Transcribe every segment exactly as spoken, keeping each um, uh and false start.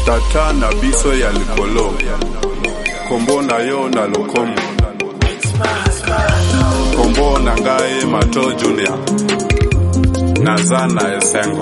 Tata na biso ya likolo kombo na yo na lokomo kombo na ngai Mato Junior naza na esengo.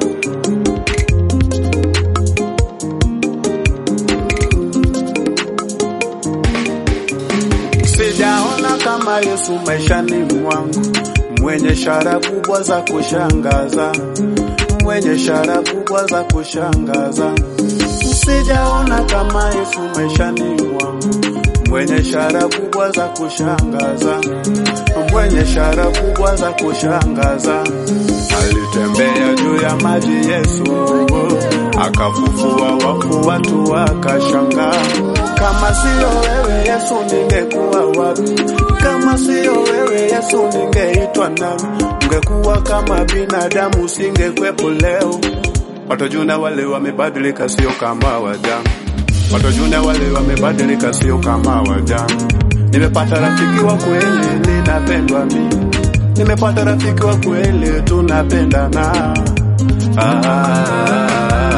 Sijaona kama Yesu maishani mwangu, mwenye ishara kubwa za kushangaza, mwenye ishara kubwa za kushangaza. Sijaona kama Yesu maishani mwangu, mwenye ishara kubwa za kushangaza, mwenye ishara kubwa za kushangaza. Alitembea juu ya maji Yesu, akafufua wafu, watu wakashangaa. Kama sio wewe Yesu ningekuwa wapi? Kama sio wewe Yesu ningeitwa nani? Ungekuwa kama binadamu singekwepo leo. Watu juna wale wamebadilika sio kama wajana. Watu juna wale wamebadilika sio kama wajana. Nimepata rafiki wa kweli ninapendwa mimi. Nimepata rafiki wa kweli tunapendana. Ah,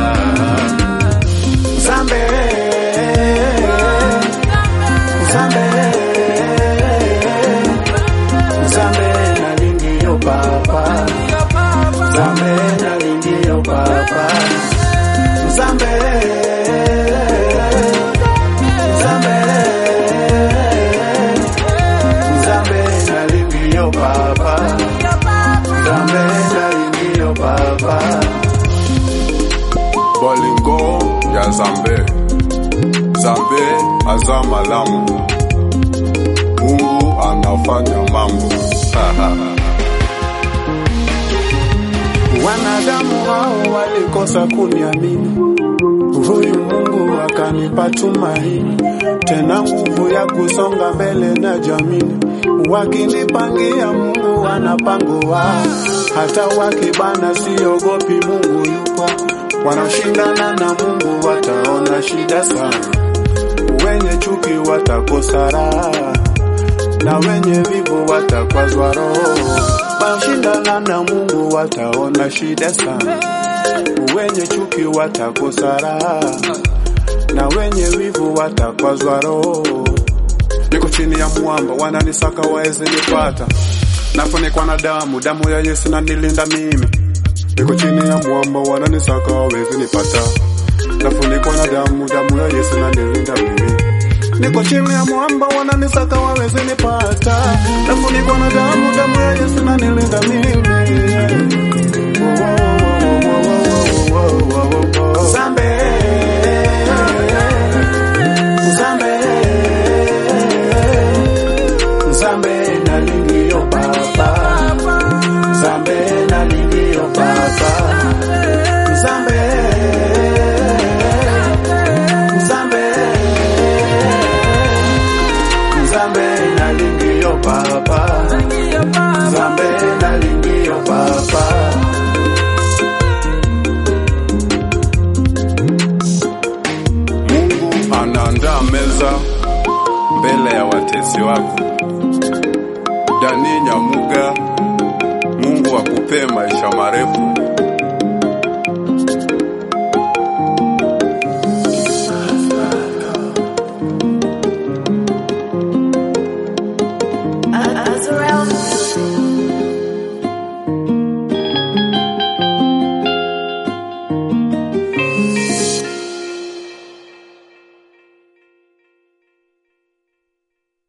Zambe Zambe Zambe na lingi yo papa. Zambe na lingi yo papa. Zambe Zambe Zambe na lingi yo papa. Zambe na lingi yo papa. Bolingo ya Zambe. Zambe azama lamu, Mungu anafanya mambo. Wanadamu hao walikosa kuniamini, huyu Mungu akanipa tumaini, tena nguvu ya kusonga mbele na jamii. Wakinipangia Mungu anapango wao, hata wakibana siogopi Mungu yupo. Wanaoshindana na Mungu wataona shida sana, wenye chuki watakosa raha, na wenye vivu watakwazwa roho. Wanaoshindana na Mungu wataona shida sana, wenye chuki watakosa raha, na wenye vivu watakwazwa roho. Niko chini ya mwamba wananisaka waeze nipata, nafunikwa na damu, damu ya Yesu na nilinda mimi. Niko chini ya mwamba wananisaka waweze nipata, nafunikwa na damu, damu ya Yesu na nilinda mimi. Niko chini ya mwamba wananisaka waweze nipata, nafunikwa na damu, damu ya Yesu na nilinda mimi. Zambe Zambe Zambe na lingi yo papa. Zambe na lingi yo papa. Zambe Zambe Zambe na lingi yo papa. Zambe na lingi yo papa. Mungu anaandaa meza mbele ya watesi wako. Dani Nyamuga, Mungu akupe maisha marefu.